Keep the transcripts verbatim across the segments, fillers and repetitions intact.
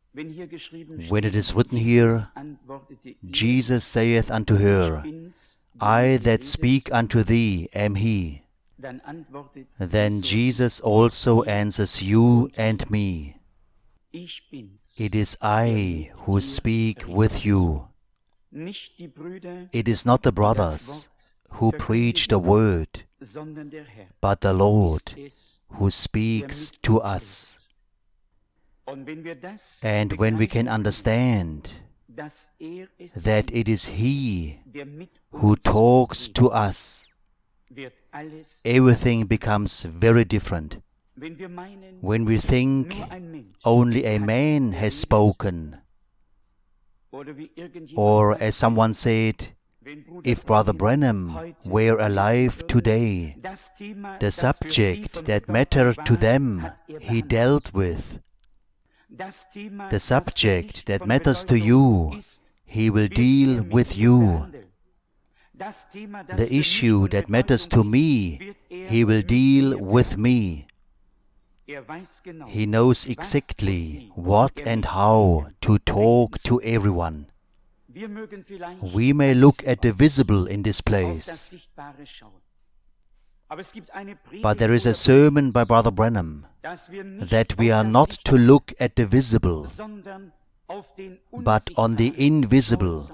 When it is written here, Jesus saith unto her, I that speak unto thee am he. Then Jesus also answers you and me, it is I who speak with you. It is not the brothers who preach the word, but the Lord who speaks to us. And when we can understand that it is He who talks to us, everything becomes very different. When we think only a man has spoken, or as someone said, if Brother Branham were alive today, the subject that mattered to them he dealt with. The subject that matters to you, he will deal with you. The issue that matters to me, he will deal with me. He knows exactly what and how to talk to everyone. We may look at the visible in this place, but there is a sermon by Brother Branham that we are not to look at the visible, but on the invisible,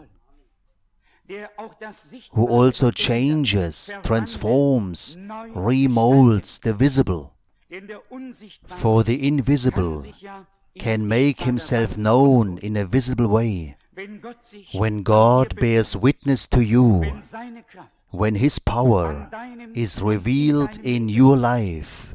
who also changes, transforms, remolds the visible. For the invisible can make himself known in a visible way. When God bears witness to you, when His power is revealed in your life,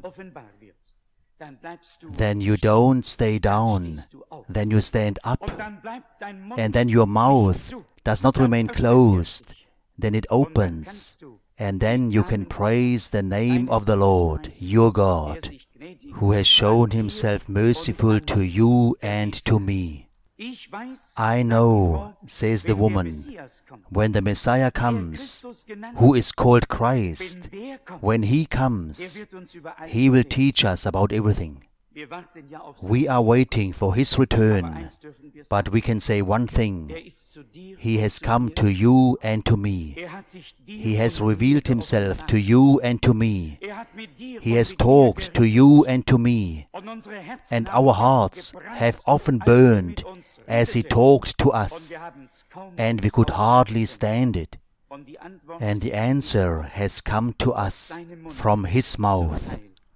then you don't stay down, then you stand up, and then your mouth does not remain closed, then it opens, and then you can praise the name of the Lord, your God, who has shown Himself merciful to you and to me. I know, says the woman, when the Messiah comes, who is called Christ, when He comes, He will teach us about everything. We are waiting for His return, but we can say one thing: He has come to you and to me. He has revealed Himself to you and to me. He has talked to you and to me. And our hearts have often burned as He talked to us, and we could hardly stand it. And the answer has come to us from His mouth.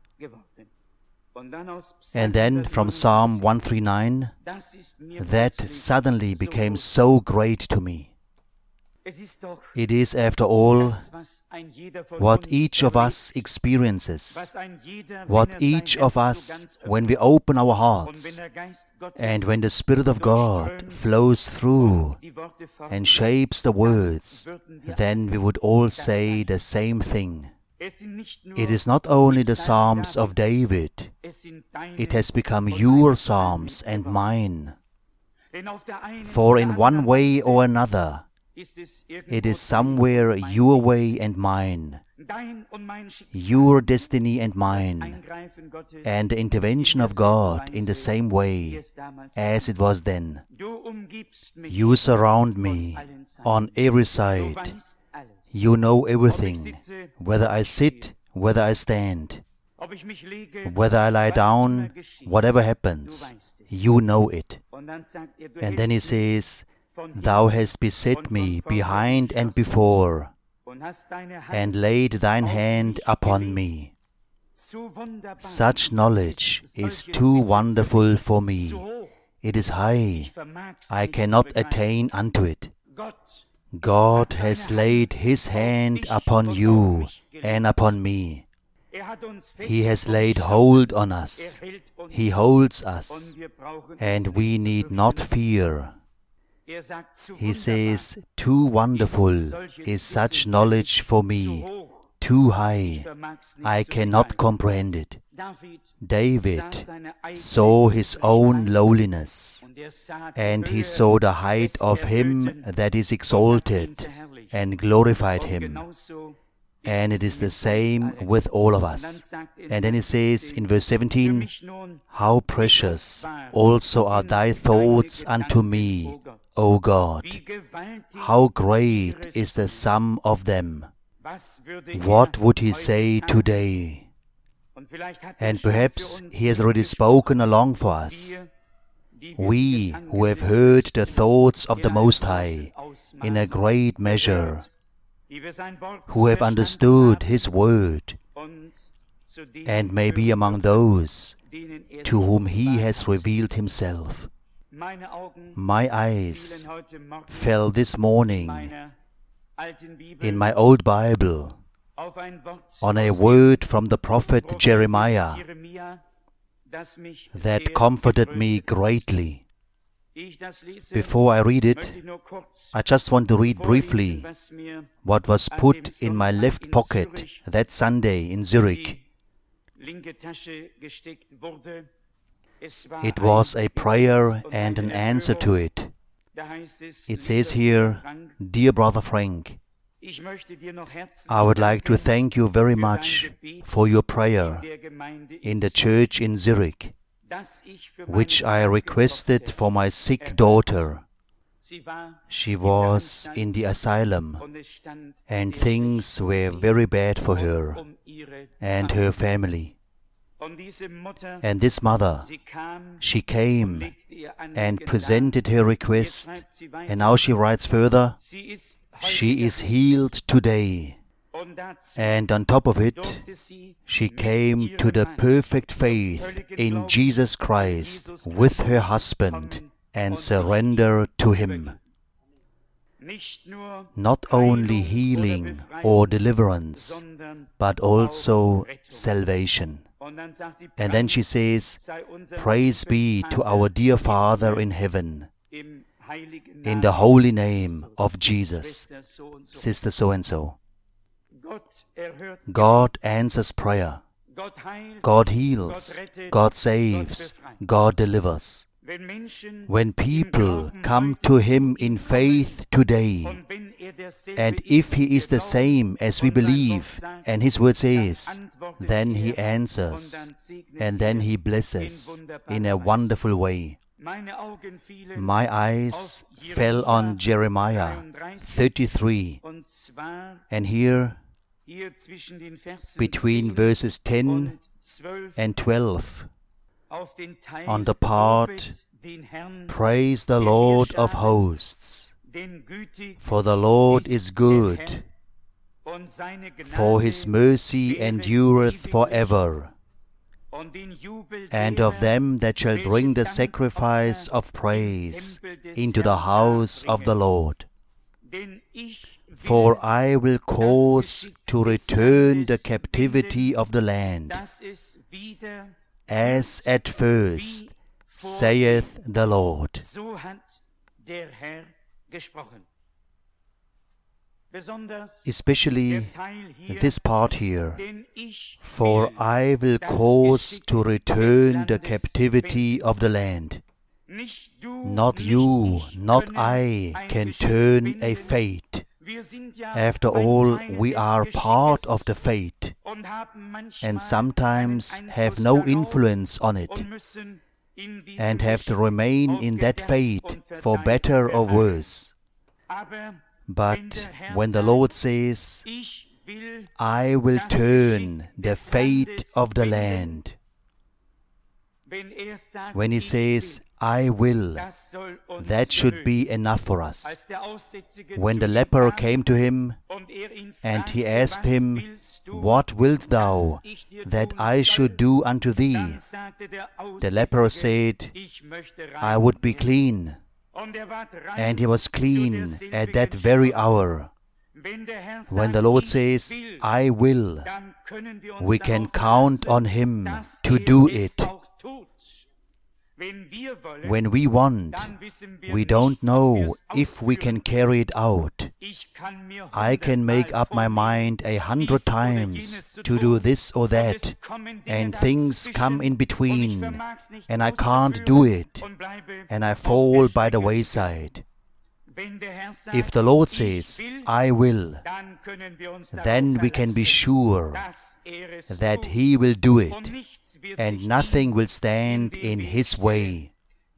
And then from Psalm one thirty-nine, that suddenly became so great to me. It is, after all, what each of us experiences, what each of us, when we open our hearts, and when the Spirit of God flows through and shapes the words, then we would all say the same thing. It is not only the Psalms of David, it has become your Psalms and mine. For in one way or another, it is somewhere your way and mine, your destiny and mine, and the intervention of God in the same way as it was then. You surround me on every side. You know everything, whether I sit, whether I stand, whether I lie down, whatever happens, you know it. And then he says, Thou hast beset me behind and before, and laid thine hand upon me. Such knowledge is too wonderful for me. It is high. I cannot attain unto it. God has laid His hand upon you and upon me. He has laid hold on us. He holds us, and we need not fear. He says, Too wonderful is such knowledge for me, too high, I cannot comprehend it. David saw his own lowliness, and he saw the height of Him that is exalted, and glorified Him. And it is the same with all of us. And then he says in verse seventeen, how precious also are thy thoughts unto me, O God. How great is the sum of them. What would he say today? And perhaps he has already spoken along for us. We who have heard the thoughts of the Most High in a great measure, who have understood His Word, and may be among those to whom He has revealed Himself. My eyes fell this morning in my old Bible on a word from the prophet Jeremiah that comforted me greatly. Before I read it, I just want to read briefly what was put in my left pocket that Sunday in Zurich. It was a prayer and an answer to it. It says here, Dear Brother Frank, I would like to thank you very much for your prayer in the church in Zurich, which I requested for my sick daughter. She was in the asylum, and things were very bad for her and her family. And this mother, she came and presented her request, and now she writes further, she is healed today. And on top of it, she came to the perfect faith in Jesus Christ with her husband and surrender to Him. Not only healing or deliverance, but also salvation. And then she says, Praise be to our dear Father in heaven, in the holy name of Jesus, Sister so-and-so. God answers prayer. God heals. God saves. God delivers. When people come to Him in faith today, and if He is the same as we believe, and His Word says, then He answers, and then He blesses in a wonderful way. My eyes fell on Jeremiah thirty-three, and here, between verses ten and twelve, on the part, Praise the Lord of hosts, for the Lord is good, for His mercy endureth forever. And of them that shall bring the sacrifice of praise into the house of the Lord. For I will cause to return the captivity of the land, as at first, saith the Lord. Especially this part here, for I will cause to return the captivity of the land. Not you, not I can turn a fate. After all, we are part of the fate, and sometimes have no influence on it, and have to remain in that fate for better or worse. But when the Lord says, I will turn the fate of the land, when He says, I will, that should be enough for us. When the leper came to Him, and he asked Him, What wilt thou that I should do unto thee? The leper said, I would be clean. And he was clean at that very hour. When the Lord says, I will, we can count on Him to do it. When we want, we don't know if we can carry it out. I can make up my mind a hundred times to do this or that, and things come in between, and I can't do it, and I fall by the wayside. If the Lord says, I will, then we can be sure that He will do it, and nothing will stand in His way.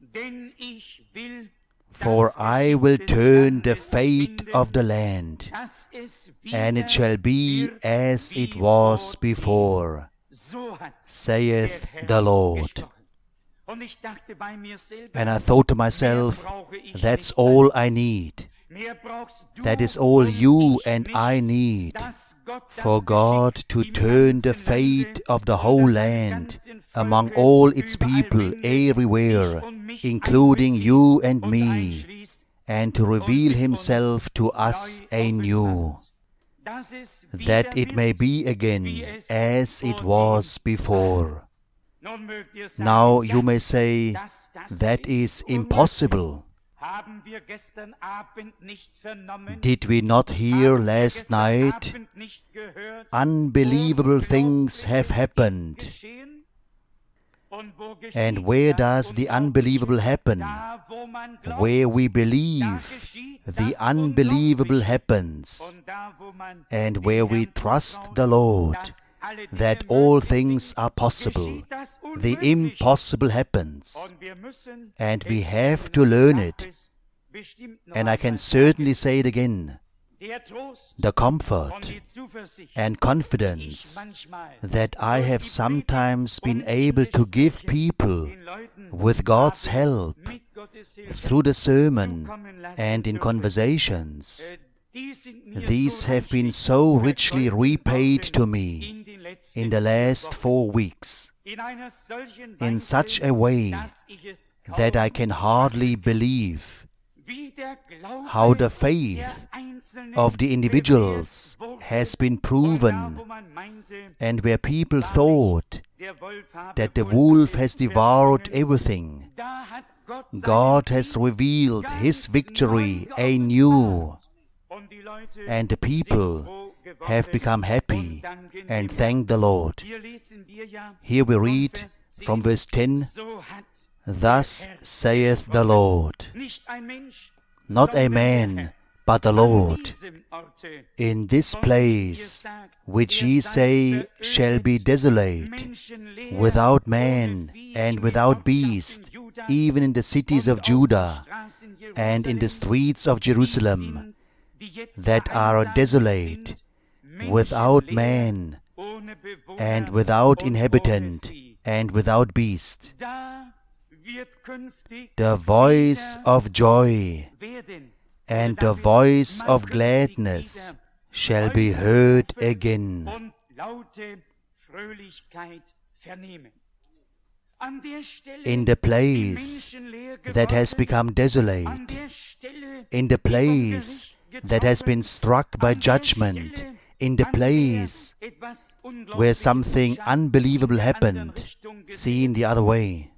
For I will turn the fate of the land, and it shall be as it was before, saith the Lord. And I thought to myself, that's all I need. That is all you and I need, for God to turn the fate of the whole land among all its people everywhere, including you and me, and to reveal Himself to us anew, that it may be again as it was before. Now you may say, that is impossible. Did we not hear last night? Unbelievable things have happened. And where does the unbelievable happen? Where we believe, the unbelievable happens. And where we trust the Lord, that all things are possible, the impossible happens. And we have to learn it. And I can certainly say it again. The comfort and confidence that I have sometimes been able to give people with God's help through the sermon and in conversations, these have been so richly repaid to me in the last four weeks, in such a way that I can hardly believe how the faith of the individuals has been proven, and where people thought that the wolf has devoured everything, God has revealed His victory anew, and the people have become happy and thank the Lord. Here we read from verse ten, Thus saith the Lord, not a man, but the Lord, in this place which ye say shall be desolate, without man and without beast, even in the cities of Judah and in the streets of Jerusalem, that are desolate, without man and without inhabitant and without beast. The voice of joy and the voice of gladness shall be heard again. In the place that has become desolate, in the place that has been struck by judgment, in the place where something unbelievable happened, seen the other way,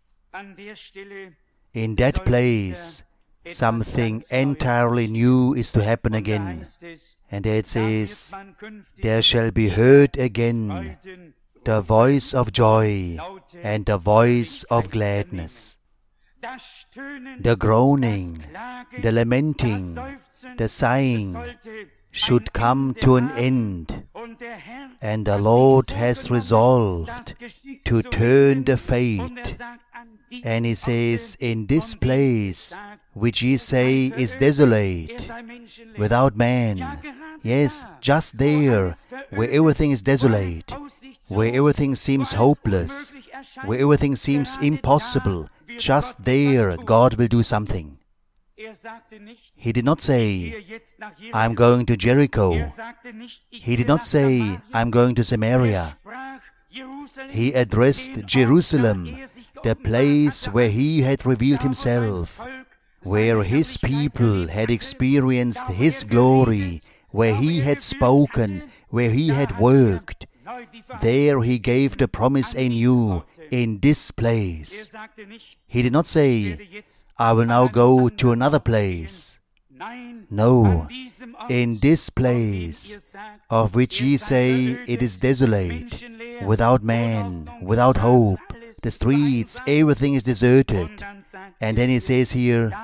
in that place, something entirely new is to happen again. And it says, there shall be heard again the voice of joy and the voice of gladness. The groaning, the lamenting, the sighing should come to an end. And the Lord has resolved to turn the fate. And He says, in this place which ye say is desolate, without man, yes, just there, where everything is desolate, where everything seems hopeless, where everything seems impossible, just there God will do something. He did not say, I'm going to Jericho. He did not say, I'm going to Samaria. He addressed Jerusalem, the place where He had revealed Himself, where His people had experienced His glory, where He had spoken, where He had worked. There He gave the promise anew, in this place. He did not say, I will now go to another place. No, in this place, of which ye say it is desolate, without man, without hope, the streets, everything is deserted. And then He says here,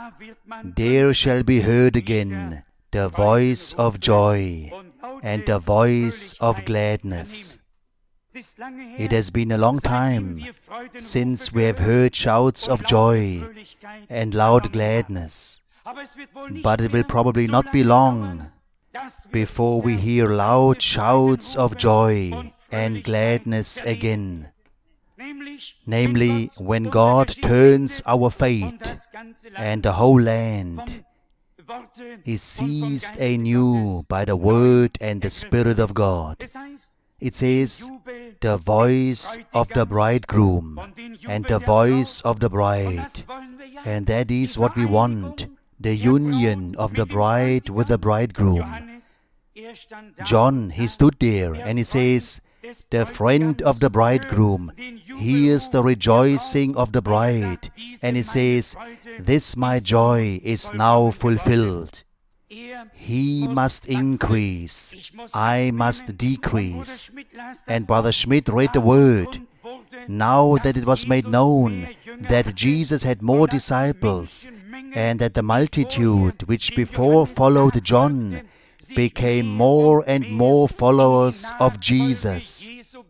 there shall be heard again the voice of joy and the voice of gladness. It has been a long time since we have heard shouts of joy and loud gladness, but it will probably not be long before we hear loud shouts of joy and gladness again. Namely, when God turns our fate and the whole land is seized anew by the Word and the Spirit of God. It says, the voice of the bridegroom and the voice of the bride. And that is what we want, the union of the bride with the bridegroom. John, he stood there and he says, the friend of the bridegroom hears the rejoicing of the bride, and he says, this my joy is now fulfilled. He must increase, I must decrease. And Brother Schmidt read the word. Now that it was made known that Jesus had more disciples, and that the multitude which before followed John became more and more followers of Jesus.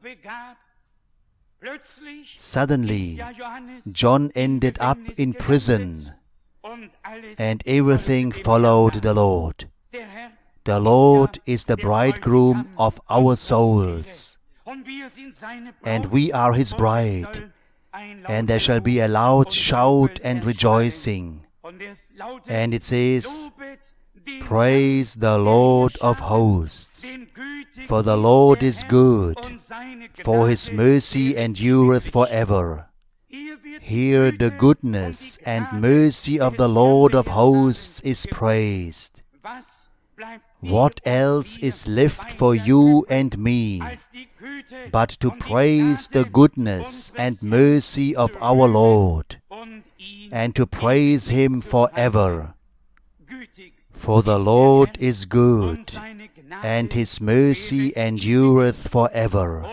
Suddenly, John ended up in prison, and everything followed the Lord. The Lord is the bridegroom of our souls, and we are His bride, and there shall be a loud shout and rejoicing. And it says, praise the Lord of hosts, for the Lord is good, for His mercy endureth forever. Here the goodness and mercy of the Lord of hosts is praised. What else is left for you and me but to praise the goodness and mercy of our Lord, and to praise Him forever? For the Lord is good, and His mercy endureth forever.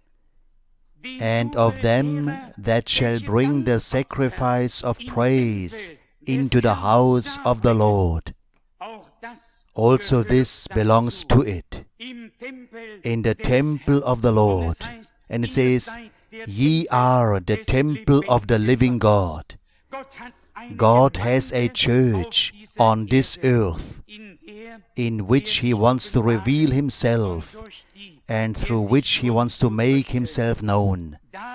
And of them that shall bring the sacrifice of praise into the house of the Lord, also this belongs to it, in the temple of the Lord. And it says, ye are the temple of the living God. God has a church on this earth, in which He wants to reveal Himself, and through which He wants to make Himself known.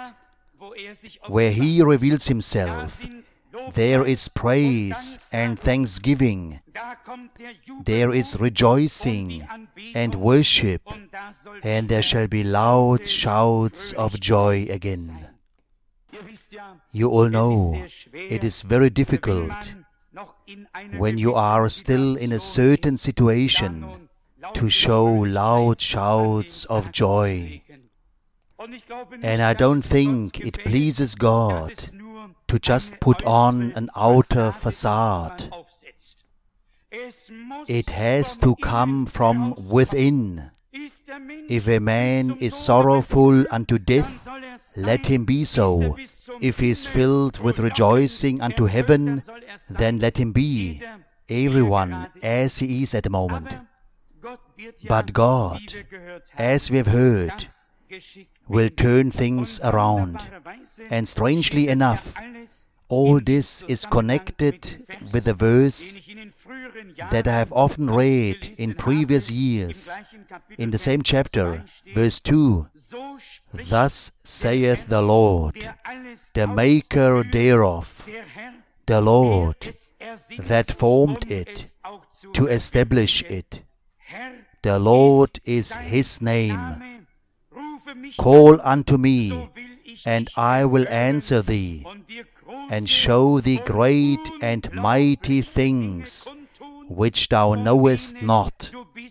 Where He reveals Himself, there is praise and thanksgiving. There is rejoicing and worship, and there shall be loud shouts of joy again. You all know, it is very difficult when you are still in a certain situation to show loud shouts of joy. And I don't think it pleases God to just put on an outer facade. It has to come from within. If a man is sorrowful unto death, let him be so. If he is filled with rejoicing unto heaven, then let him be, everyone as he is at the moment. But God, as we have heard, will turn things around. And strangely enough, all this is connected with the verse that I have often read in previous years, in the same chapter, verse two. Thus saith the Lord, the Maker thereof, the Lord that formed it, to establish it. The Lord is His name. Call unto me, and I will answer thee, and show thee great and mighty things, which thou knowest not.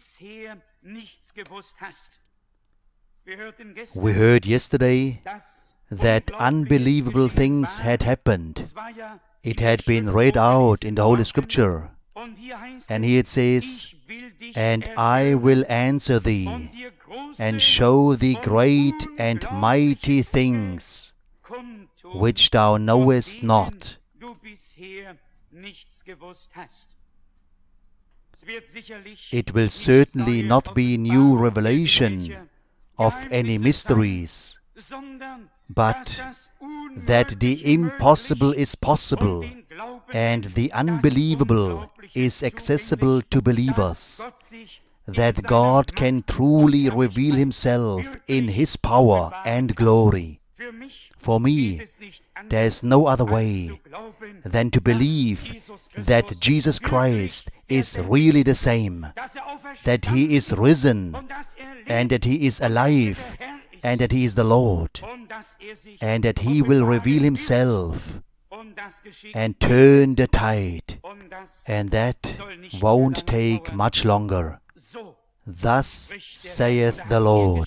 We heard yesterday that unbelievable things had happened. It had been read out in the Holy Scripture. And here it says, and I will answer thee, and show thee great and mighty things, which thou knowest not. It will certainly not be new revelation of any mysteries, but that the impossible is possible and the unbelievable is accessible to believers, that God can truly reveal Himself in His power and glory. For me, there is no other way than to believe that Jesus Christ is really the same, that He is risen, and that He is alive, and that He is the Lord, and that He will reveal Himself and turn the tide, and that won't take much longer. Thus saith the Lord.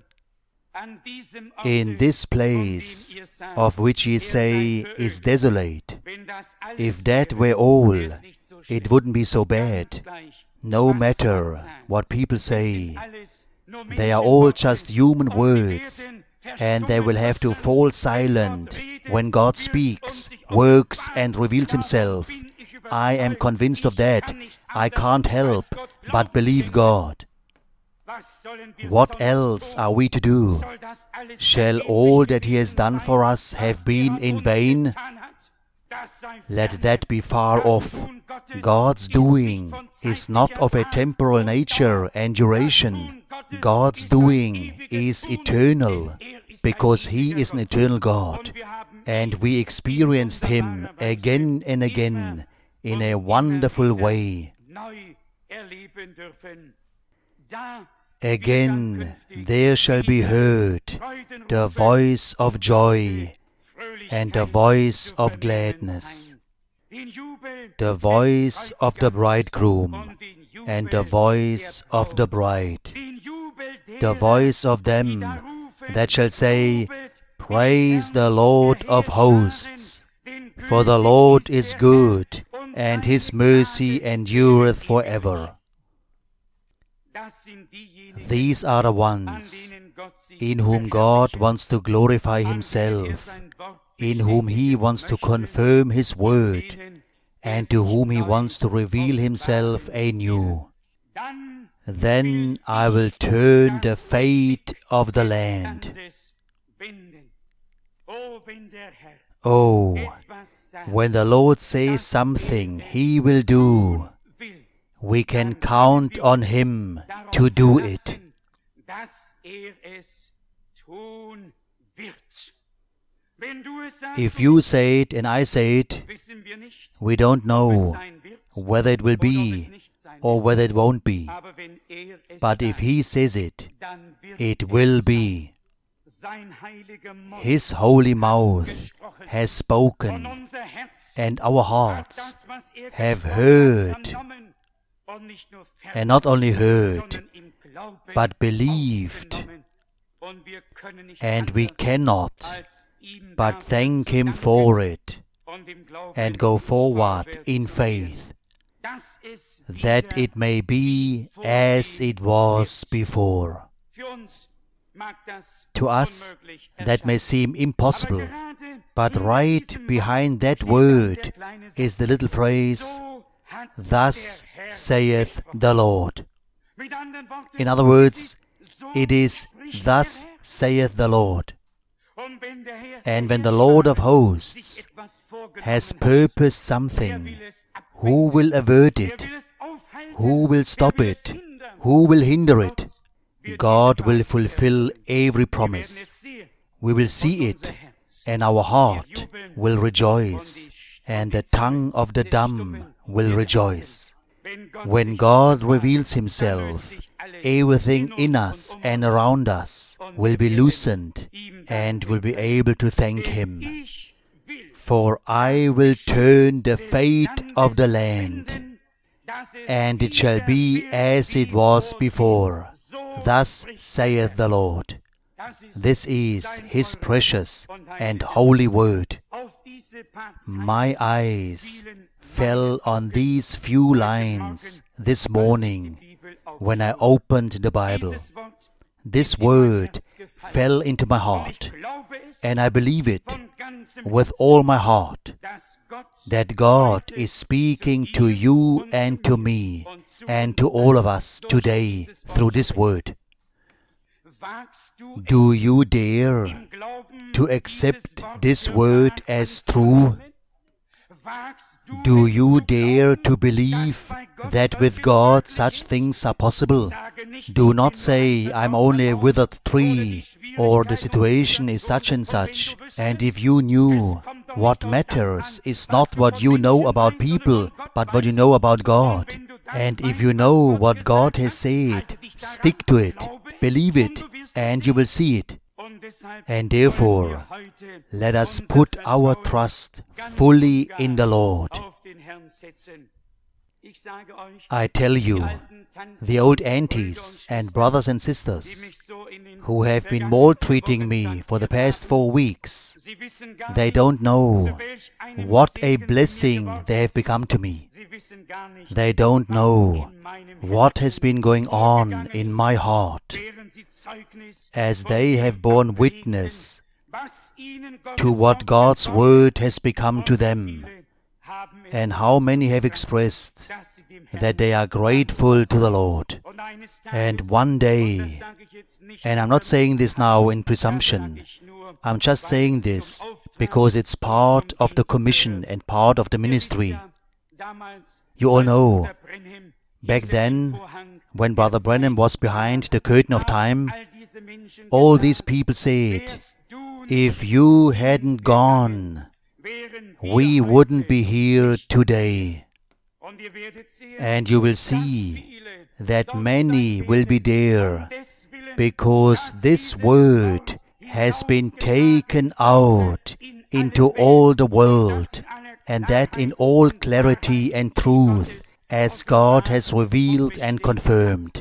In this place, of which ye say is desolate, if that were all, it wouldn't be so bad. No matter what people say, they are all just human words, and they will have to fall silent when God speaks, works, and reveals Himself. I am convinced of that. I can't help but believe God. What else are we to do? Shall all that He has done for us have been in vain? Let that be far off. God's doing is not of a temporal nature and duration. God's doing is eternal, because He is an eternal God, and we experienced Him again and again in a wonderful way. Again there shall be heard the voice of joy and the voice of gladness, the voice of the bridegroom and the voice of the bride, the voice of them that shall say, Praise the Lord of hosts, for the Lord is good, and His mercy endureth forever. These are the ones in whom God wants to glorify Himself, in whom He wants to confirm His word, and to whom He wants to reveal Himself anew. Then I will turn the fate of the land. Oh, when the Lord says something He will do, we can count on Him to do it. If you say it and I say it, we don't know whether it will be or whether it won't be. But if He says it, it will be. His holy mouth has spoken, and our hearts have heard, and not only heard, but believed, and we cannot but thank Him for it, and go forward in faith, that it may be as it was before. To us, that may seem impossible, but right behind that word is the little phrase, Thus saith the Lord. In other words, it is, Thus saith the Lord. And when the Lord of hosts has purposed something, who will avert it? Who will stop it? Who will hinder it? God will fulfill every promise. We will see it, and our heart will rejoice, and the tongue of the dumb will rejoice. When God reveals Himself, everything in us and around us will be loosened and will be able to thank Him. For I will turn the fate of the land, and it shall be as it was before. Thus saith the Lord. This is His precious and holy word. My eyes fell on these few lines this morning when I opened the Bible. This word fell into my heart, and I believe it with all my heart, that God is speaking to you and to me and to all of us today through this word. Do you dare to accept this word as true? Do you dare to believe that with God such things are possible? Do not say, I'm only a withered tree, or the situation is such and such. And if you knew, what matters is not what you know about people, but what you know about God. And if you know what God has said, stick to it, believe it, and you will see it. And therefore, let us put our trust fully in the Lord. I tell you, the old aunties and brothers and sisters who have been maltreating me for the past four weeks, they don't know what a blessing they have become to me. They don't know what has been going on in my heart as they have borne witness to what God's word has become to them. And how many have expressed that they are grateful to the Lord. And one day, and I'm not saying this now in presumption, I'm just saying this because it's part of the commission and part of the ministry. You all know, back then, when Brother Branham was behind the curtain of time, all these people said, if you hadn't gone, we wouldn't be here today. And you will see that many will be there because this word has been taken out into all the world, and that in all clarity and truth, as God has revealed and confirmed.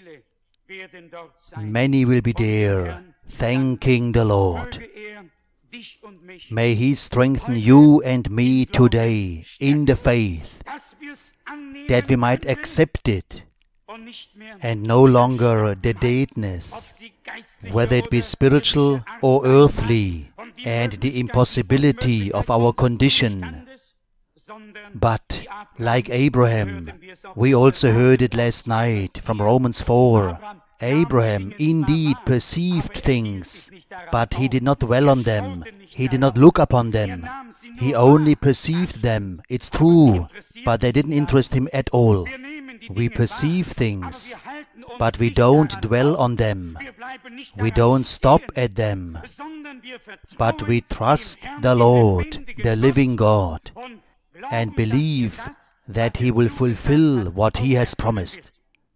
Many will be there, thanking the Lord. May He strengthen you and me today in the faith, that we might accept it, and no longer the deadness, whether it be spiritual or earthly, and the impossibility of our condition. But, like Abraham, we also heard it last night from Romans four, Abraham indeed perceived things, but he did not dwell on them, he did not look upon them, he only perceived them, it's true, but they didn't interest him at all. We perceive things, but we don't dwell on them, we don't stop at them, but we trust the Lord, the living God, and believe that He will fulfill what He has promised.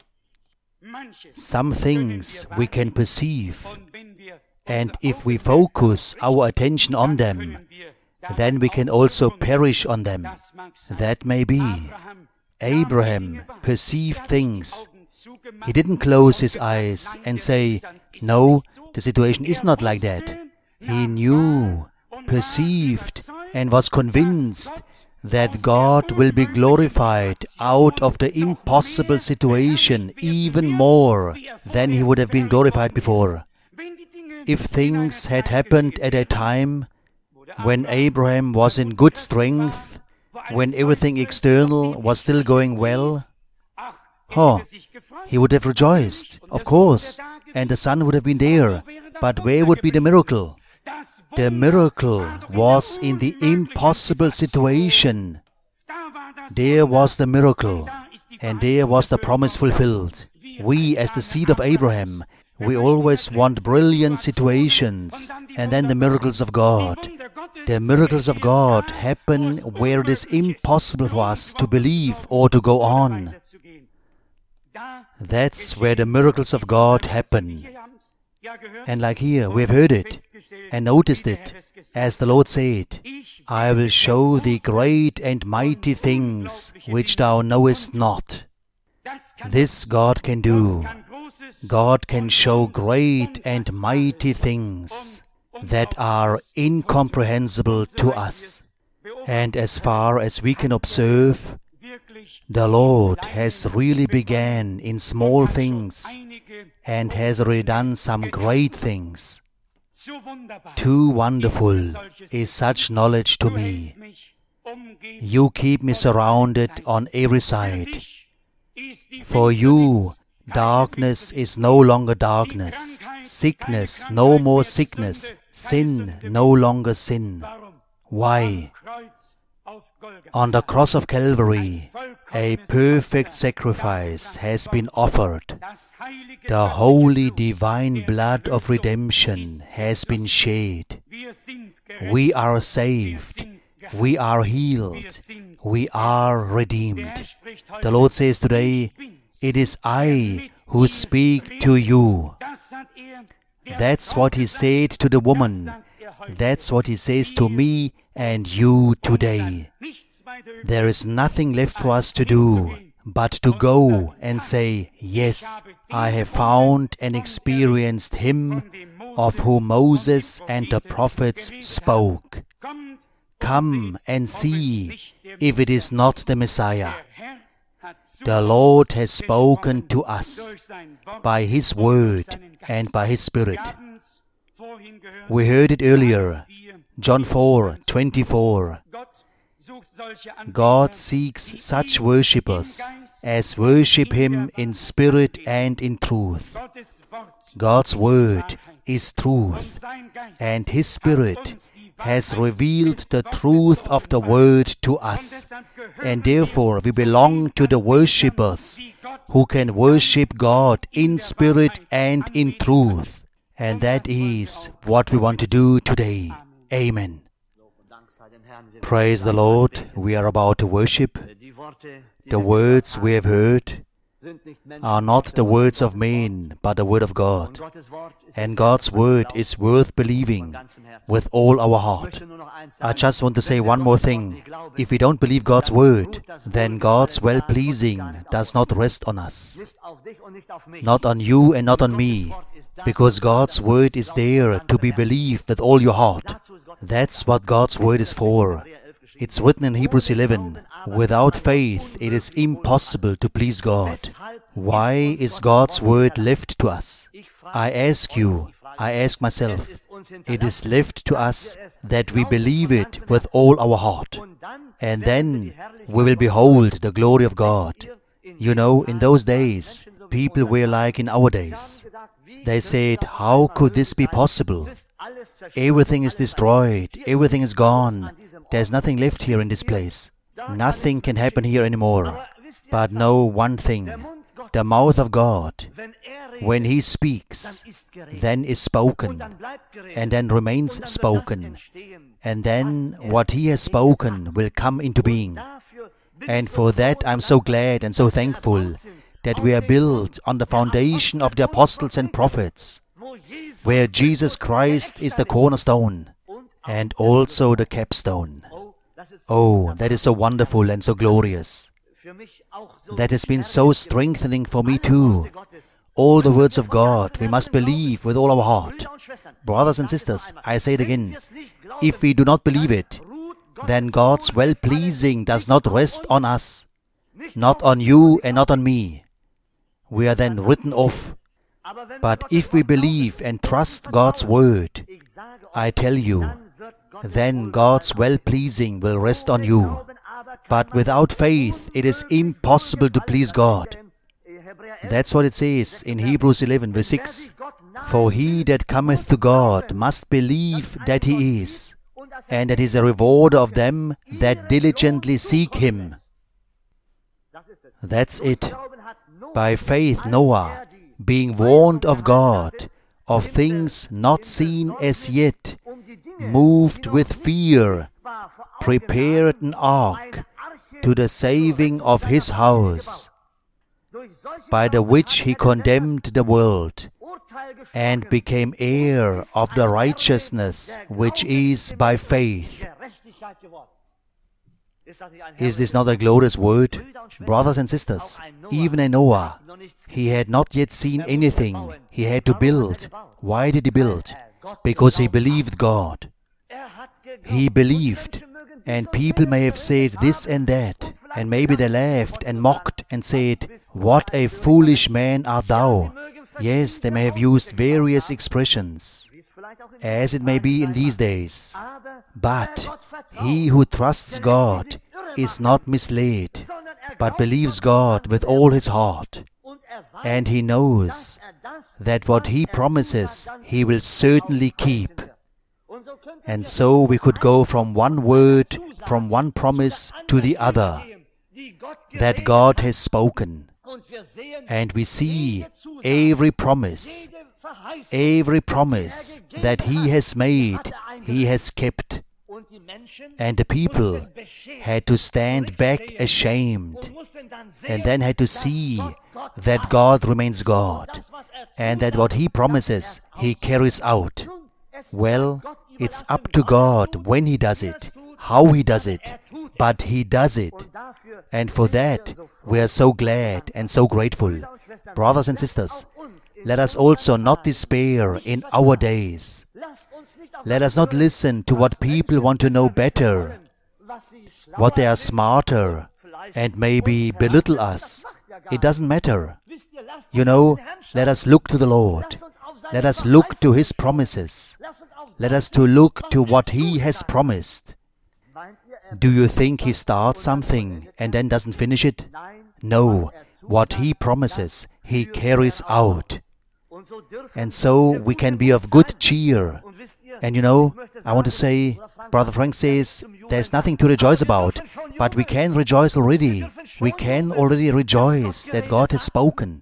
Some things we can perceive, and if we focus our attention on them, then we can also perish on them. That may be. Abraham perceived things. He didn't close his eyes and say, no, the situation is not like that. He knew, perceived, and was convinced that God will be glorified out of the impossible situation even more than He would have been glorified before. If things had happened at a time when Abraham was in good strength, when everything external was still going well, oh, he would have rejoiced, of course, and the son would have been there. But where would be the miracle? The miracle was in the impossible situation. There was the miracle, and there was the promise fulfilled. We, as the seed of Abraham, we always want brilliant situations, and then the miracles of God. The miracles of God happen where it is impossible for us to believe or to go on. That's where the miracles of God happen. And like here, we have heard it and noticed it, as the Lord said, I will show thee great and mighty things which thou knowest not. This God can do. God can show great and mighty things that are incomprehensible to us. And as far as we can observe, the Lord has really began in small things and has already done some great things. Too wonderful is such knowledge to me. You keep me surrounded on every side. For you, darkness is no longer darkness, sickness no more sickness, sin no longer sin. Why? On the cross of Calvary, a perfect sacrifice has been offered. The holy divine blood of redemption has been shed. We are saved. We are healed. We are redeemed. The Lord says today, it is I who speak to you. That's what He said to the woman. That's what He says to me and you today. There is nothing left for us to do but to go and say, yes, I have found and experienced Him of whom Moses and the prophets spoke. Come and see if it is not the Messiah. The Lord has spoken to us by His word and by His Spirit. We heard it earlier, John four twenty-four. God seeks such worshippers as worship Him in spirit and in truth. God's word is truth, and His Spirit has revealed the truth of the word to us, and therefore we belong to the worshippers who can worship God in spirit and in truth. And that is what we want to do today. Amen. Praise the Lord. We are about to worship. The words we have heard are not the words of men, but the word of God. And God's word is worth believing with all our heart. I just want to say one more thing. If we don't believe God's word, then God's well-pleasing does not rest on us. Not on you and not on me, because God's word is there to be believed with all your heart. That's what God's word is for. It's written in Hebrews eleven, without faith it is impossible to please God. Why is God's word left to us? I ask you, I ask myself, it is left to us that we believe it with all our heart. And then we will behold the glory of God. You know, in those days, people were like in our days. They said, how could this be possible? Everything is destroyed, everything is gone. There's nothing left here in this place. Nothing can happen here anymore. But know one thing, the mouth of God, when He speaks, then is spoken, and then remains spoken. And then what He has spoken will come into being. And for that I'm so glad and so thankful that we are built on the foundation of the apostles and prophets, where Jesus Christ is the cornerstone and also the capstone. Oh, that is so wonderful and so glorious. That has been so strengthening for me too. All the words of God we must believe with all our heart. Brothers and sisters, I say it again. If we do not believe it, then God's well-pleasing does not rest on us, not on you and not on me. We are then written off. But if we believe and trust God's word, I tell you, then God's well-pleasing will rest on you. But without faith, it is impossible to please God. That's what it says in Hebrews eleven, verse six. For he that cometh to God must believe that He is, and that He is a rewarder of them that diligently seek Him. That's it. By faith Noah, being warned of God, of things not seen as yet, moved with fear, prepared an ark to the saving of his house, by the which he condemned the world, and became heir of the righteousness which is by faith. Is this not a glorious word? Brothers and sisters, even in Noah, he had not yet seen anything. He had to build. Why did he build? Because he believed God. He believed, and people may have said this and that, and maybe they laughed and mocked and said, "What a foolish man art thou!" Yes, they may have used various expressions, as it may be in these days. But he who trusts God is not misled, but believes God with all his heart. And he knows that what he promises, he will certainly keep. And so we could go from one word, from one promise to the other, that God has spoken. And we see every promise, every promise that he has made, he has kept. And the people had to stand back ashamed, and then had to see that God remains God, and that what he promises, he carries out. Well, it's up to God when he does it, how he does it, but he does it. And for that, we are so glad and so grateful. Brothers and sisters, let us also not despair in our days. Let us not listen to what people want to know better, what they are smarter, and maybe belittle us. It doesn't matter. You know, let us look to the Lord. Let us look to his promises. Let us to look to what he has promised. Do you think he starts something and then doesn't finish it? No. What he promises, he carries out. And so we can be of good cheer. And you know, I want to say, Brother Frank says, there's nothing to rejoice about, but we can rejoice already. We can already rejoice that God has spoken.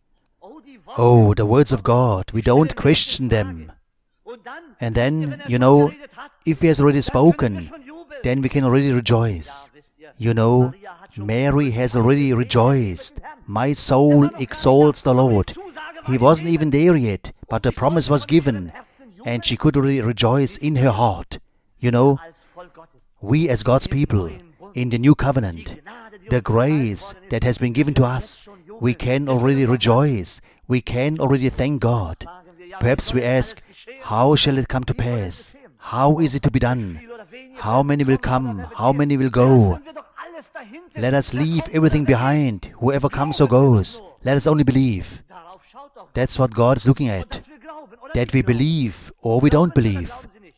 Oh, the words of God, we don't question them. And then, you know, if he has already spoken, then we can already rejoice. You know, Mary has already rejoiced. My soul exalts the Lord. He wasn't even there yet, but the promise was given, and she could already rejoice in her heart. You know, we as God's people, in the new covenant, the grace that has been given to us, we can already rejoice. We can already thank God. Perhaps we ask, how shall it come to pass? How is it to be done? How many will come? How many will go? Let us leave everything behind, whoever comes or goes. Let us only believe. That's what God is looking at. That we believe or we don't believe.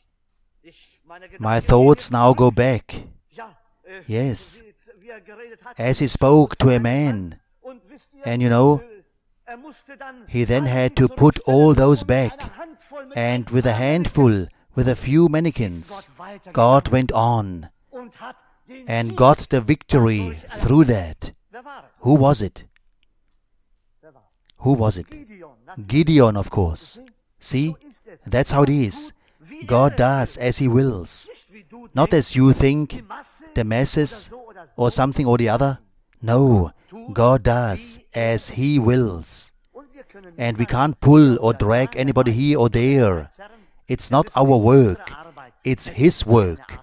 My thoughts now go back. Yes. As he spoke to a man, and you know, he then had to put all those back, and with a handful, with a few mannequins, God went on and got the victory through that. Who was it? Who was it? Gideon, of course. See, that's how it is. God does as he wills. Not as you think, the masses, or something or the other. No, God does as he wills. And we can't pull or drag anybody here or there. It's not our work. It's his work.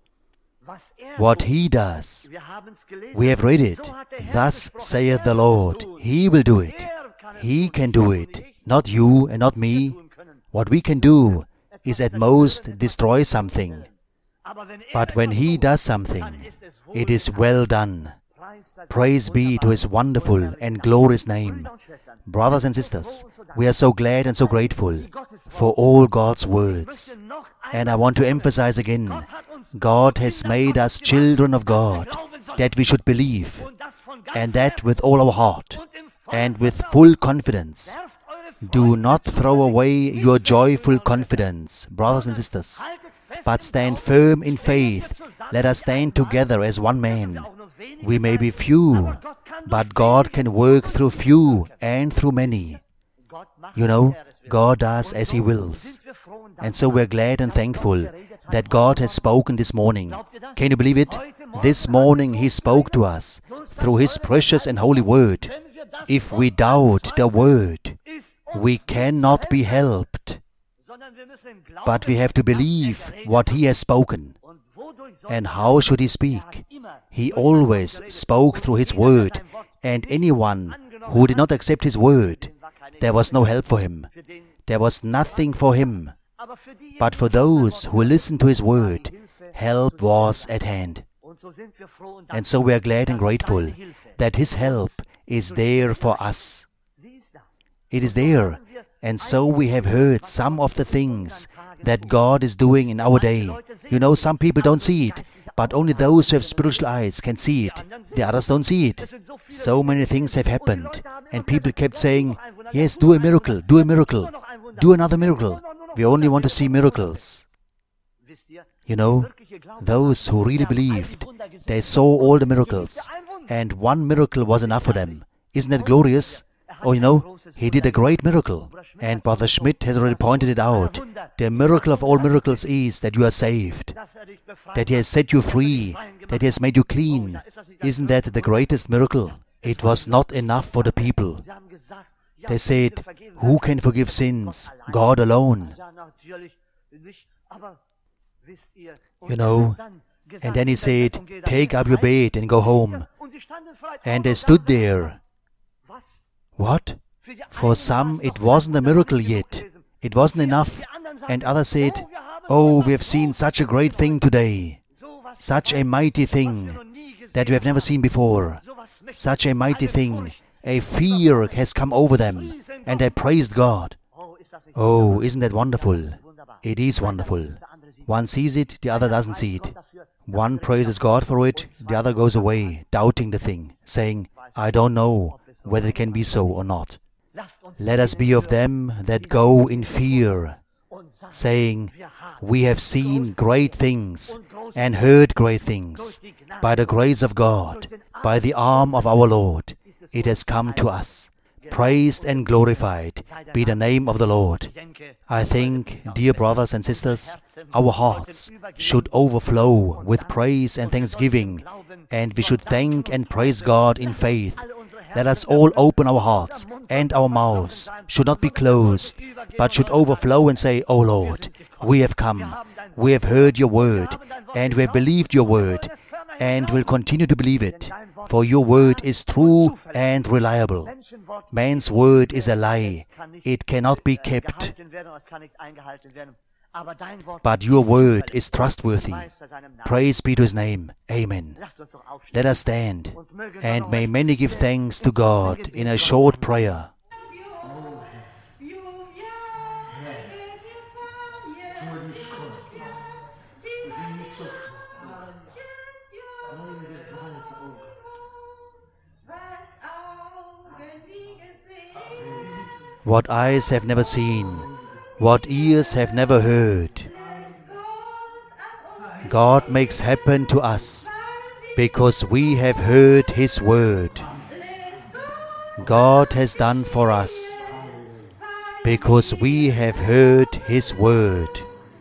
What he does. We have read it. Thus saith the Lord. He will do it. He can do it. Not you and not me. What we can do is at most destroy something. But when he does something, it is well done. Praise be to his wonderful and glorious name. Brothers and sisters, we are so glad and so grateful for all God's words. And I want to emphasize again, God has made us children of God, that we should believe, and that with all our heart, and with full confidence. Do not throw away your joyful confidence, brothers and sisters, but stand firm in faith. Let us stand together as one man. We may be few, but God can work through few and through many. You know, God does as he wills. And so we're glad and thankful that God has spoken this morning. Can you believe it? This morning he spoke to us through his precious and holy word. If we doubt the word, we cannot be helped. But we have to believe what he has spoken. And how should he speak? He always spoke through his word, and anyone who did not accept his word, there was no help for him. There was nothing for him. But for those who listened to his word, help was at hand. And so we are glad and grateful that his help is there for us. It is there. And so we have heard some of the things that God is doing in our day. You know, some people don't see it, but only those who have spiritual eyes can see it. The others don't see it. So many things have happened, and people kept saying, yes, do a miracle, do a miracle, do another miracle. We only want to see miracles. You know, those who really believed, they saw all the miracles, and one miracle was enough for them. Isn't that glorious? Oh, you know, he did a great miracle, and Brother Schmidt has already pointed it out. The miracle of all miracles is that you are saved, that he has set you free, that he has made you clean. Isn't that the greatest miracle? It was not enough for the people. They said, who can forgive sins? God alone. You know, and then he said, take up your bed and go home. And they stood there. What? For some, it wasn't a miracle yet. It wasn't enough. And others said, oh, we have seen such a great thing today. Such a mighty thing that we have never seen before. Such a mighty thing. A fear has come over them. And they praised God. Oh, isn't that wonderful? It is wonderful. One sees it, the other doesn't see it. One praises God for it, the other goes away, doubting the thing, saying, I don't know whether it can be so or not. Let us be of them that go in fear, saying, we have seen great things and heard great things. By the grace of God, by the arm of our Lord, it has come to us. Praised and glorified be the name of the Lord. I think, dear brothers and sisters, our hearts should overflow with praise and thanksgiving, and we should thank and praise God in faith. Let us all open our hearts, and our mouths should not be closed, but should overflow and say, O Lord, we have come, we have heard your word, and we have believed your word, and will continue to believe it, for your word is true and reliable. Man's word is a lie. It cannot be kept. But your word is trustworthy. Praise be to his name. Amen. Let us stand, and may many give thanks to God in a short prayer. What eyes have never seen, what ears have never heard, God makes happen to us, because we have heard his word. God has done for us, because we have heard his word.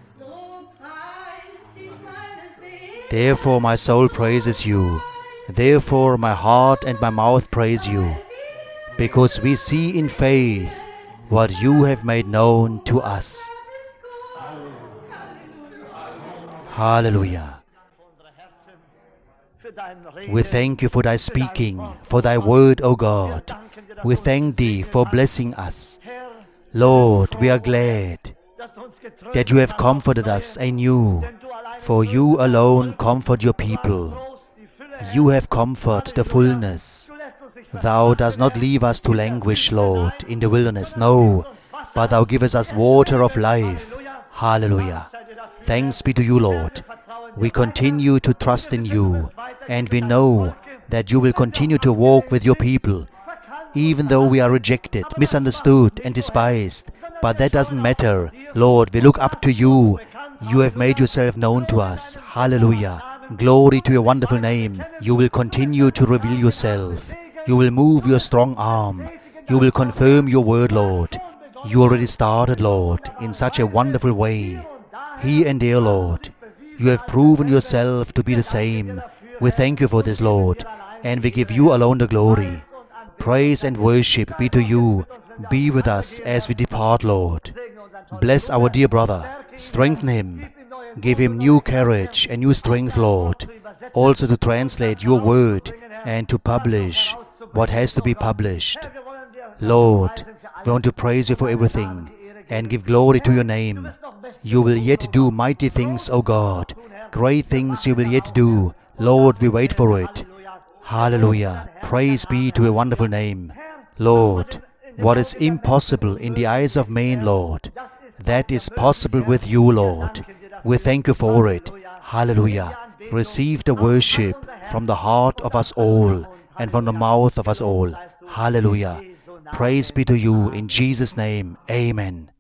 Therefore my soul praises you, therefore my heart and my mouth praise you, because we see in faith what you have made known to us. Hallelujah. We thank you for thy speaking, for thy word, O God. We thank thee for blessing us. Lord, we are glad that you have comforted us anew, for you alone comfort your people. You have comforted the fullness. Thou dost not leave us to languish, Lord, in the wilderness, no, but thou givest us water of life. Hallelujah. Thanks be to you, Lord. We continue to trust in you, and we know that you will continue to walk with your people, even though we are rejected, misunderstood, and despised. But that doesn't matter. Lord, we look up to you. You have made yourself known to us. Hallelujah. Glory to your wonderful name. You will continue to reveal yourself. You will move your strong arm. You will confirm your word, Lord. You already started, Lord, in such a wonderful way. Here and there, Lord, you have proven yourself to be the same. We thank you for this, Lord, and we give you alone the glory. Praise and worship be to you. Be with us as we depart, Lord. Bless our dear brother. Strengthen him. Give him new courage and new strength, Lord, also to translate your word and to publish what has to be published. Lord, we want to praise you for everything and give glory to your name. You will yet do mighty things, O God. Great things you will yet do. Lord, we wait for it. Hallelujah. Praise be to your wonderful name. Lord, what is impossible in the eyes of man, Lord, that is possible with you, Lord. We thank you for it. Hallelujah. Receive the worship from the heart of us all and from the mouth of us all. Hallelujah. Praise be to you in Jesus' name. Amen.